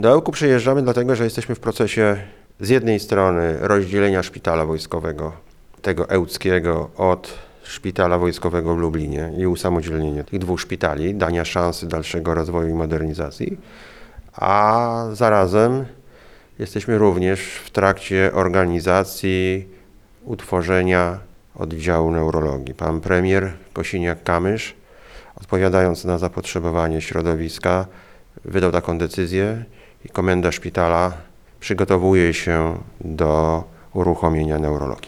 Do Ełku przyjeżdżamy dlatego, że jesteśmy w procesie z jednej strony rozdzielenia szpitala wojskowego, tego ełckiego, od szpitala wojskowego w Lublinie i usamodzielnienia tych dwóch szpitali, dania szansy dalszego rozwoju i modernizacji, a zarazem jesteśmy również w trakcie organizacji utworzenia oddziału neurologii. Pan premier Kosiniak-Kamysz, odpowiadając na zapotrzebowanie środowiska, wydał taką decyzję i komenda szpitala przygotowuje się do uruchomienia neurologii.